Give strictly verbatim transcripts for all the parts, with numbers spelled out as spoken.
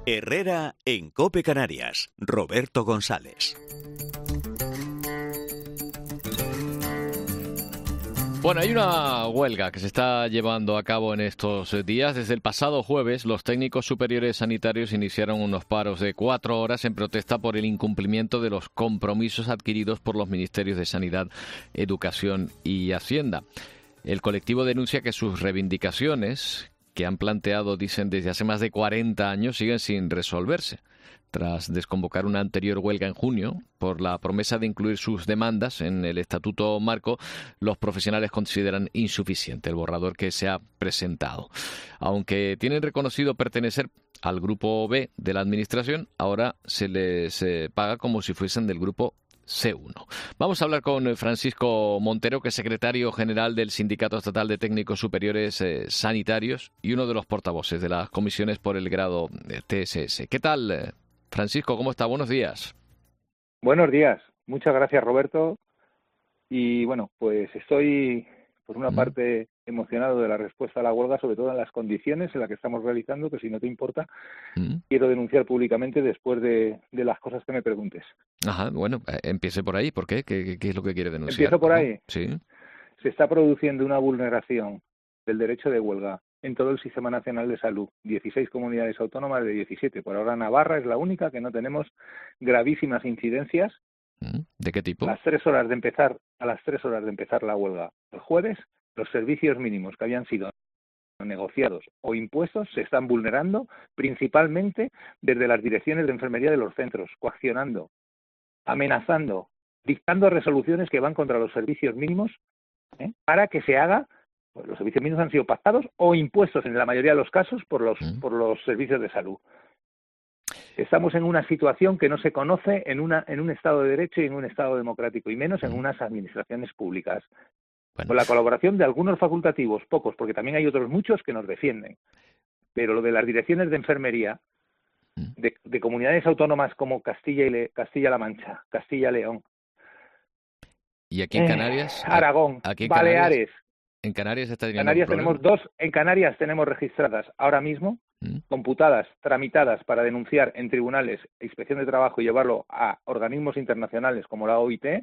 Herrera en COPE Canarias. Roberto González. Bueno, hay una huelga que se está llevando a cabo en estos días. Desde el pasado jueves, los técnicos superiores sanitarios iniciaron unos paros de cuatro horas en protesta por el incumplimiento de los compromisos adquiridos por los ministerios de Sanidad, Educación y Hacienda. El colectivo denuncia que sus reivindicaciones, que han planteado, dicen, desde hace más de cuarenta años, siguen sin resolverse. Tras desconvocar una anterior huelga en junio por la promesa de incluir sus demandas en el Estatuto Marco, los profesionales consideran insuficiente el borrador que se ha presentado. Aunque tienen reconocido pertenecer al Grupo B de la Administración, ahora se les eh, paga como si fuesen del Grupo C uno. Vamos a hablar con Francisco Montero, que es secretario general del Sindicato Estatal de Técnicos Superiores eh, Sanitarios y uno de los portavoces de las comisiones por el grado de T S S. ¿Qué tal, eh? Francisco, ¿cómo está? Buenos días. Buenos días. Muchas gracias, Roberto. Y bueno, pues estoy, por una mm. parte, emocionado de la respuesta a la huelga, sobre todo en las condiciones en las que estamos realizando, que si no te importa, mm. quiero denunciar públicamente después de, de las cosas que me preguntes. Ajá, bueno, eh, empiece por ahí. ¿Por qué? ¿Qué, qué es lo que quiere denunciar? Empiezo por ahí. Sí. Se está produciendo una vulneración del derecho de huelga en todo el Sistema Nacional de Salud. dieciséis comunidades autónomas de diecisiete. Por ahora Navarra es la única que no tenemos gravísimas incidencias. ¿De qué tipo? A las tres horas de empezar, a las tres horas de empezar la huelga el jueves, los servicios mínimos que habían sido negociados o impuestos se están vulnerando, principalmente desde las direcciones de enfermería de los centros, coaccionando, amenazando, dictando resoluciones que van contra los servicios mínimos, ¿eh? para que se haga. Pues los servicios mínimos han sido pactados o impuestos en la mayoría de los casos por los mm. por los servicios de salud. Estamos en una situación que no se conoce en una en un Estado de Derecho y en un Estado democrático, y menos en unas administraciones públicas. Bueno. Con la colaboración de algunos facultativos, pocos, porque también hay otros muchos que nos defienden. Pero lo de las direcciones de enfermería de, de comunidades autónomas como Castilla y Le, Castilla-La Mancha, Castilla-León, y aquí en Canarias, eh, Aragón, aquí en Baleares. Canarias, En Canarias está teniendo Canarias un tenemos dos, en Canarias tenemos registradas ahora mismo, ¿Mm? computadas, tramitadas para denunciar en tribunales e inspección de trabajo y llevarlo a organismos internacionales como la O I T.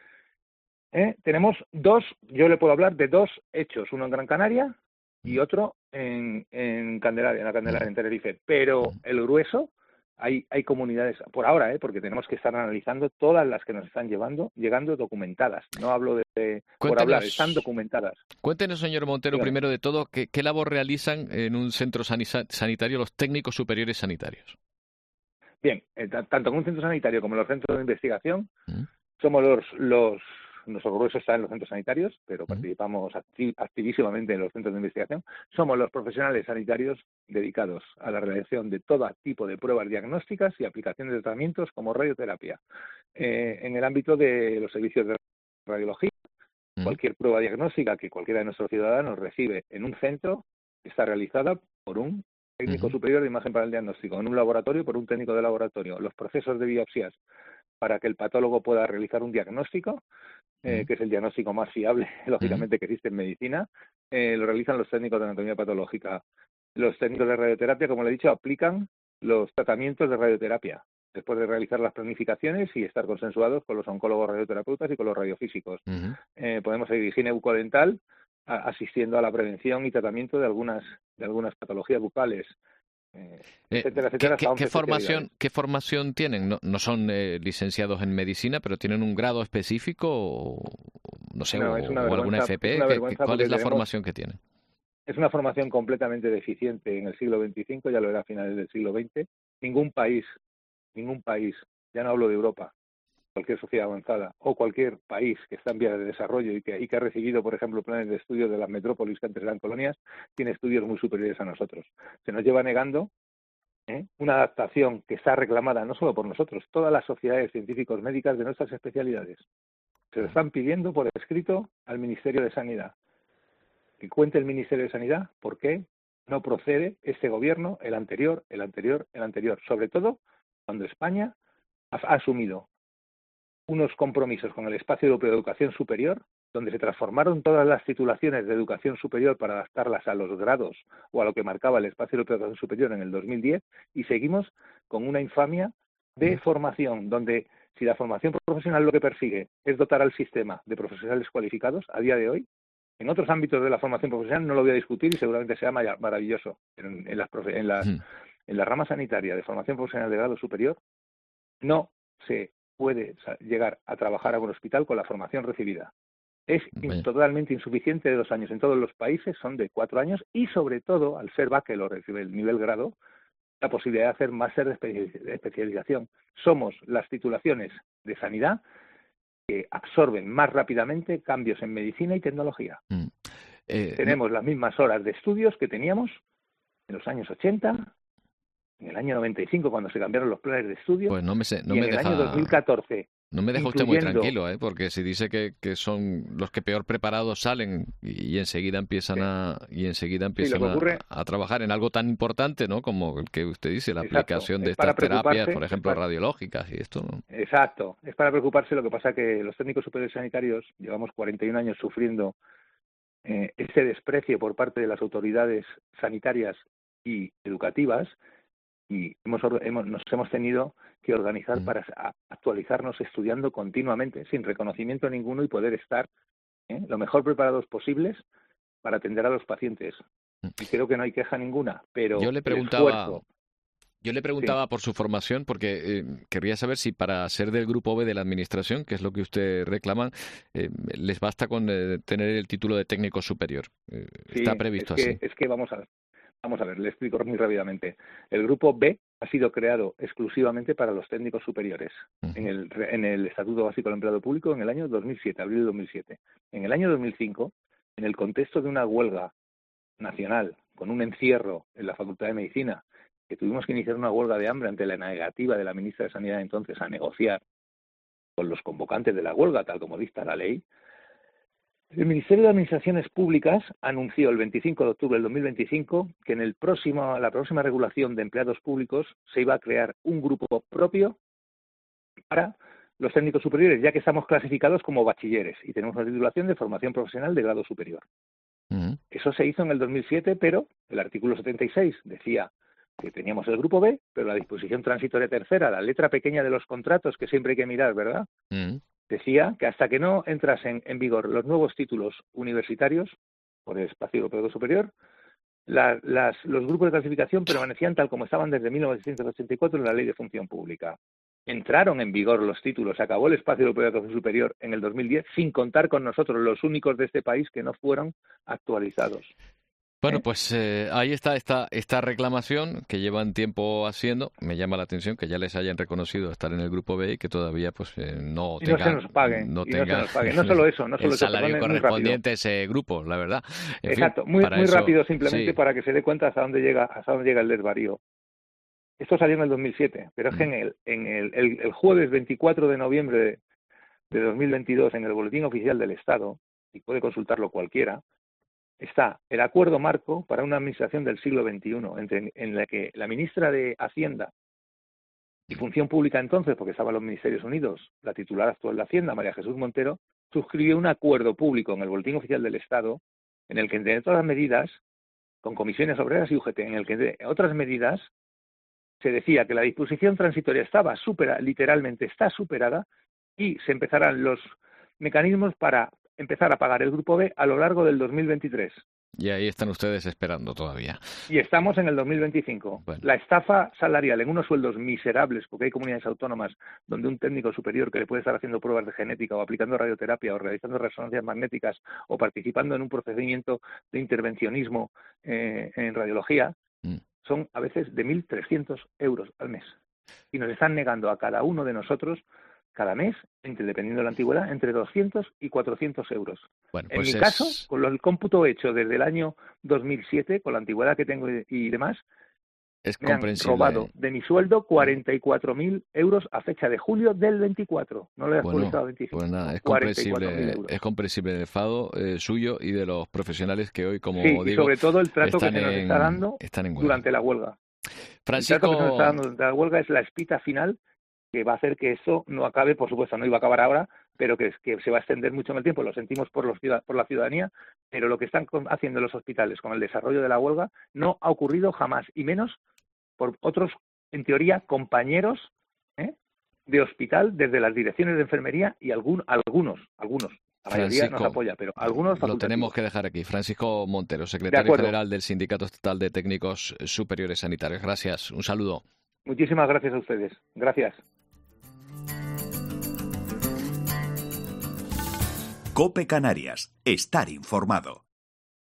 ¿Eh? Tenemos dos, yo le puedo hablar de dos hechos, uno en Gran Canaria y otro en, en Candelaria, en la Candelaria, en Tenerife. Pero el grueso, hay, hay comunidades, por ahora, ¿eh? porque tenemos que estar analizando todas las que nos están llevando, llegando documentadas. No hablo de, de por hablar, están documentadas. Cuéntenos, señor Montero, Dígame. primero de todo, ¿qué, qué labor realizan en un centro sanitario los técnicos superiores sanitarios? Bien, eh, tanto en un centro sanitario como en los centros de investigación, ¿Mm? somos los... los nuestro grueso está en los centros sanitarios, pero participamos activ activísimamente en los centros de investigación. Somos los profesionales sanitarios dedicados a la realización de todo tipo de pruebas diagnósticas y aplicaciones de tratamientos como radioterapia. Eh, en el ámbito de los servicios de radiología, ¿Mm? cualquier prueba diagnóstica que cualquiera de nuestros ciudadanos recibe en un centro está realizada por un técnico uh-huh. superior de imagen para el diagnóstico, en un laboratorio por un técnico de laboratorio. Los procesos de biopsias para que el patólogo pueda realizar un diagnóstico, Eh, que es el diagnóstico más fiable, lógicamente, que existe en medicina, eh, lo realizan los técnicos de anatomía patológica. Los técnicos de radioterapia, como le he dicho, aplican los tratamientos de radioterapia, después de realizar las planificaciones y estar consensuados con los oncólogos radioterapeutas y con los radiofísicos. Uh-huh. eh, podemos seguir higiene bucodental, a, asistiendo a la prevención y tratamiento de algunas, de algunas patologías bucales. Eh, etcétera, etcétera, ¿Qué, qué, qué formación, ¿Qué formación tienen? No, no son eh, licenciados en medicina, pero tienen un grado específico, o, no sé, no, o, o alguna F P. Es ¿Qué, ¿Cuál es la tenemos, formación que tienen? Es una formación completamente deficiente en el siglo veinticinco, ya lo era a finales del siglo veinte. Ningún país, ningún país, ya no hablo de Europa, cualquier sociedad avanzada o cualquier país que está en vías de desarrollo y que, y que ha recibido, por ejemplo, planes de estudio de las metrópolis que antes eran colonias, tiene estudios muy superiores a nosotros. Se nos lleva negando ¿eh? una adaptación que está reclamada no solo por nosotros, todas las sociedades científicos médicas de nuestras especialidades. Se lo están pidiendo por escrito al Ministerio de Sanidad. Que cuente el Ministerio de Sanidad por qué no procede este gobierno, el anterior, el anterior, el anterior. Sobre todo cuando España ha, ha asumido unos compromisos con el Espacio Europeo de Educación Superior, donde se transformaron todas las titulaciones de educación superior para adaptarlas a los grados o a lo que marcaba el espacio europeo de educación superior en el dos mil diez, y seguimos con una infamia de formación, donde si la formación profesional lo que persigue es dotar al sistema de profesionales cualificados, a día de hoy, en otros ámbitos de la formación profesional no lo voy a discutir y seguramente sea maravilloso, pero en, en, las, en, las, mm. en la rama sanitaria de formación profesional de grado superior no se puede llegar a trabajar a un hospital con la formación recibida. Es in, totalmente insuficiente de dos años. En todos los países son de cuatro años y, sobre todo, al ser bachelor, el nivel grado, la posibilidad de hacer máster de especialización. Somos las titulaciones de sanidad que absorben más rápidamente cambios en medicina y tecnología. Mm. Eh, Tenemos no... las mismas horas de estudios que teníamos en los años ochenta, en el año noventa y cinco, cuando se cambiaron los planes de estudio, pues no me sé, no y me en deja... el año dos mil catorce. No me deja usted muy tranquilo, ¿eh? Porque si dice que, que son los que peor preparados salen y, y enseguida empiezan sí. a y enseguida empiezan sí, ocurre... a, a trabajar en algo tan importante, ¿no? Como el que usted dice, la Exacto. aplicación de es estas terapias, por ejemplo, para... radiológicas y esto, ¿no? Exacto, es para preocuparse. Lo que pasa que los técnicos superiores sanitarios llevamos cuarenta y un años sufriendo eh, ese desprecio por parte de las autoridades sanitarias y educativas, y hemos, hemos, nos hemos tenido que organizar mm. para actualizarnos estudiando continuamente, sin reconocimiento ninguno, y poder estar ¿eh? lo mejor preparados posibles para atender a los pacientes. Y creo que no hay queja ninguna, pero yo le preguntaba, el esfuerzo... Yo le preguntaba sí. por su formación, porque eh, querría saber si para ser del Grupo B de la Administración, que es lo que usted reclama, eh, les basta con eh, tener el título de técnico superior. Eh, sí, ¿Está previsto es que, así? Es que vamos a ver. Vamos a ver, le explico muy rápidamente. El Grupo B ha sido creado exclusivamente para los técnicos superiores uh-huh. en, el, en el Estatuto Básico del Empleado Público en el año dos mil siete, abril de dos mil siete. En el año dos mil cinco, en el contexto de una huelga nacional, con un encierro en la Facultad de Medicina, que tuvimos que iniciar una huelga de hambre ante la negativa de la ministra de Sanidad entonces a negociar con los convocantes de la huelga, tal como dicta la ley, el Ministerio de Administraciones Públicas anunció el veinticinco de octubre del dos mil veinticinco que en el próximo, la próxima regulación de empleados públicos se iba a crear un grupo propio para los técnicos superiores, ya que estamos clasificados como bachilleres y tenemos una titulación de formación profesional de grado superior. Uh-huh. Eso se hizo en el dos mil siete, pero el artículo setenta y seis decía que teníamos el Grupo B, pero la disposición transitoria tercera, la letra pequeña de los contratos, que siempre hay que mirar, ¿verdad?, Uh-huh. decía que hasta que no entrasen en vigor los nuevos títulos universitarios por el espacio europeo superior, la, las, los grupos de clasificación permanecían tal como estaban desde mil novecientos ochenta y cuatro en la Ley de Función Pública. Entraron en vigor los títulos, se acabó el espacio europeo de educación superior en el dos mil diez, sin contar con nosotros, los únicos de este país que no fueron actualizados. Bueno, pues eh, ahí está esta, esta reclamación que llevan tiempo haciendo. Me llama la atención que ya les hayan reconocido estar en el Grupo B y que todavía pues eh, no tengan, y no se nos paguen, no y tengan no se nos paguen. No solo eso, no solo el eso, salario perdón, correspondiente a ese grupo, la verdad. En Exacto, fin, muy, muy eso, rápido simplemente sí. para que se dé cuenta hasta dónde llega, hasta dónde llega el desvarío. Esto salió en el dos mil siete, pero es que en el, en el, el, el jueves veinticuatro de noviembre de, de dos mil veintidós en el Boletín Oficial del Estado, y puede consultarlo cualquiera, está el acuerdo marco para una administración del siglo veintiuno, entre, en la que la ministra de Hacienda y Función Pública entonces, porque estaban los Ministerios Unidos, la titular actual de Hacienda, María Jesús Montero, suscribió un acuerdo público en el Boletín Oficial del Estado, en el que entre otras medidas, con comisiones obreras y U G T, en el que entre otras medidas se decía que la disposición transitoria estaba supera, literalmente está superada, y se empezarán los mecanismos para empezar a pagar el Grupo B a lo largo del dos mil veintitrés. Y ahí están ustedes esperando todavía. Y estamos en el dos mil veinticinco. Bueno. La estafa salarial en unos sueldos miserables, porque hay comunidades autónomas donde un técnico superior que le puede estar haciendo pruebas de genética o aplicando radioterapia o realizando resonancias magnéticas o participando en un procedimiento de intervencionismo eh, en radiología, mm. son a veces de mil trescientos euros al mes. Y nos están negando a cada uno de nosotros cada mes, entre, dependiendo de la antigüedad, entre doscientos y cuatrocientos euros. Bueno, pues en mi es... caso, con el cómputo hecho desde el año dos mil siete, con la antigüedad que tengo y demás, es me han robado de mi sueldo cuarenta y cuatro mil euros a fecha de julio del veinticuatro. No lo he actualizado bueno, veinticinco. Pues nada, es comprensible, es comprensible el enfado eh, suyo y de los profesionales que hoy, como sí, digo, y sobre todo el trato que se nos en, está dando durante la huelga. Francisco... El trato que se nos está dando durante la huelga es la espita final que va a hacer que eso no acabe, por supuesto, no iba a acabar ahora, pero que, que se va a extender mucho en el tiempo, lo sentimos por, los, por la ciudadanía, pero lo que están haciendo los hospitales con el desarrollo de la huelga no ha ocurrido jamás, y menos por otros, en teoría, compañeros ¿eh? de hospital, desde las direcciones de enfermería y algún, algunos, algunos. La mayoría Francisco, nos apoya, pero algunos lo tenemos que dejar aquí. Francisco Montero, secretario general del Sindicato Estatal de Técnicos Superiores Sanitarios. Gracias, un saludo. Muchísimas gracias a ustedes. Gracias. COPE Canarias. Estar informado.